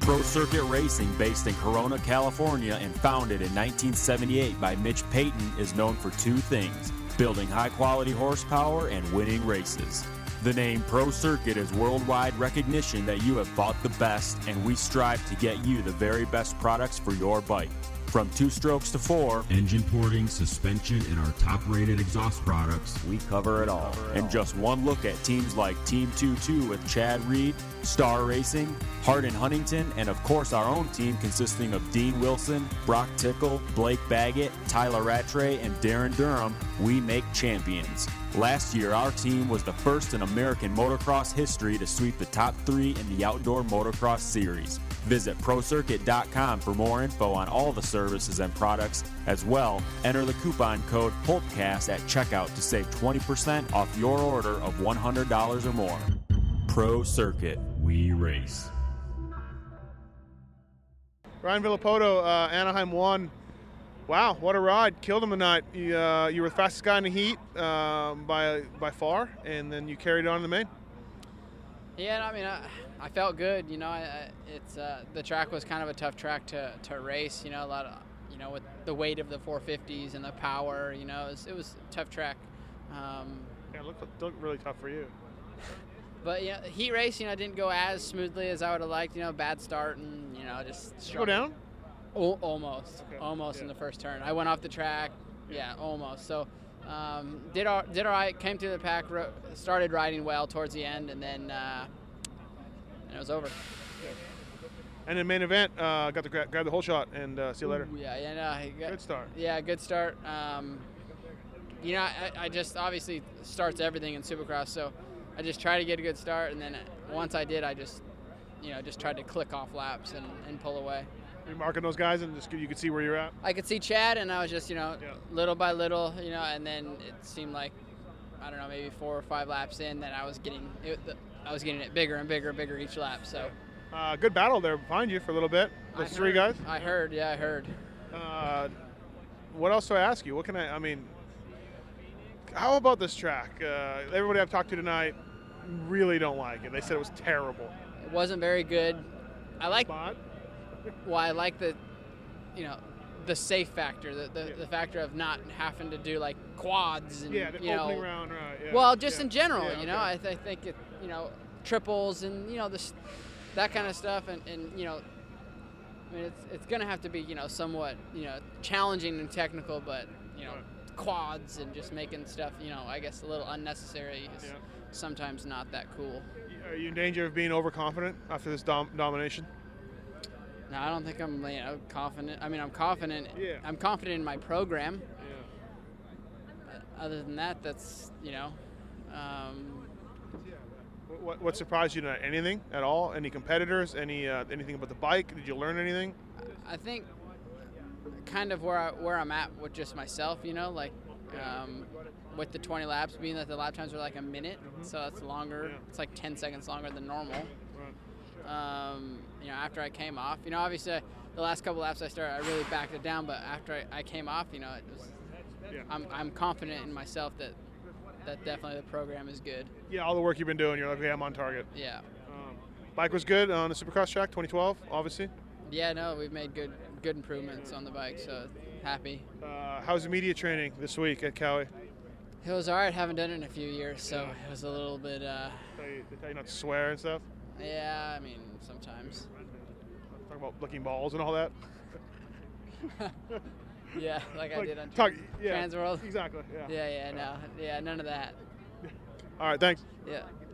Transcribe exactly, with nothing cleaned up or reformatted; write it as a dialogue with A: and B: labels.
A: Pro Circuit Racing, based in Corona, California, and founded in nineteen seventy-eight by Mitch Payton, is known for two things: building high-quality horsepower and winning races. The name Pro Circuit is worldwide recognition that you have bought the best, and we strive to get you the very best products for your bike. From two strokes to four,
B: engine porting, suspension, and our top-rated exhaust products,
A: we cover it all. And just one look at teams like Team two two with Chad Reed, Star Racing, Hardin Huntington, and of course our own team consisting of Dean Wilson, Brock Tickle, Blake Baggett, Tyler Rattray, and Darren Durham. We make champions. Last year, our team was the first in American motocross history to sweep the top three in the Outdoor Motocross Series. Visit pro circuit dot com for more info on all the services and products. As well, enter the coupon code PULPCAST at checkout to save twenty percent off your order of one hundred dollars or more. Pro Circuit, we race.
C: Ryan Villapoto, uh, Anaheim won. Wow, what a ride. Killed him tonight. You, uh, you were the fastest guy in the heat um, by by far, and then you carried on in the main.
D: Yeah, I mean, I, I felt good. You know, I, I, it's uh, the track was kind of a tough track to, to race. You know, a lot of, you know, with the weight of the four fifties and the power, you know, it was, it was a tough track. Um,
C: yeah, it looked, it looked really tough for you.
D: But, you know, heat race, you know, didn't go as smoothly as I would have liked. You know, bad start and, you know, just
C: Did you go down?
D: O- almost.
C: Okay.
D: Almost
C: yeah.
D: in the first turn. I went off the track. Yeah, yeah almost. So, um, did all, did all right, came through the pack, ro- started riding well towards the end, and then uh, and it was over.
C: Yeah. And in main event, uh, got to gra- grab the whole shot and uh, see you later.
D: Ooh, yeah, yeah, no. I got,
C: Good start.
D: Yeah, good start. Um, you know, I, I just obviously starts everything in Supercross, so I just try to get a good start, and then once I did, I just, you know, just tried to click off laps and, and pull away.
C: Were you marking those guys and just you could see where you're at?
D: I could see Chad, and I was just, you know,
C: yeah.
D: little by little, you know, and then it seemed like, I don't know, maybe four or five laps in that I was getting it, I was getting it bigger and bigger and bigger each lap. So,
C: uh, good battle there behind you for a little bit. Those
D: I
C: three
D: heard,
C: guys.
D: I heard, yeah, I heard.
C: Uh, what else do I ask you? What can I? I mean, how about this track? Uh, everybody I've talked to tonight really don't like it. They said it was terrible.
D: It wasn't very good. I like.
C: Spot?
D: Well, I like the, you know, the safe factor, the the,
C: yeah.
D: the factor of not having to do like quads and
C: yeah, the
D: you
C: opening
D: know.
C: round, right? Yeah.
D: Well, just
C: yeah.
D: in general,
C: yeah,
D: you know,
C: okay.
D: I, th- I think it, you know, triples and you know this, that kind of stuff, and, and you know, I mean, it's it's gonna have to be you know somewhat you know challenging and technical, but you know,
C: right.
D: quads and just making stuff you know I guess a little unnecessary is
C: Yeah.
D: sometimes not that cool.
C: Are you in danger of being overconfident after this dom- domination?
D: No, I don't think I'm you know confident. I mean, I'm confident.
C: Yeah.
D: I'm confident in my program.
C: Yeah.
D: Other than that, that's you know. Um,
C: What, what surprised you tonight? Anything at all? Any competitors? Any uh, anything about the bike? Did you learn anything?
D: I think kind of where I, where I'm at with just myself, you know, like um, with the twenty laps, being that the lap times are like a minute, mm-hmm. so that's longer.
C: Yeah.
D: It's like ten seconds longer than normal.
C: Right.
D: Um, you know, after I came off, you know, obviously I, the last couple laps I started, I really backed it down, but after I, I came off, you know, it was.
C: Yeah.
D: I'm I'm confident in myself that that definitely the program is good.
C: Yeah, all the work you've been doing, you're like, okay, I'm on target.
D: Yeah.
C: Um, bike was good on the Supercross track, twenty twelve, obviously.
D: Yeah, no, we've made good good improvements on the bike, so happy.
C: Uh, how's the media training this week at Cowie?
D: It was all right. Haven't done it in a few years, so it was a little bit. Uh,
C: They tell you, they tell you not to swear and stuff?
D: yeah, I mean sometimes.
C: Talk about licking balls and all that?
D: Yeah, like, I
C: Like,
D: did on
C: talk,
D: Trans,
C: yeah,
D: Trans World.
C: Exactly, yeah.
D: Yeah, yeah, no, yeah, none of that.
C: All right, thanks.
D: Yeah.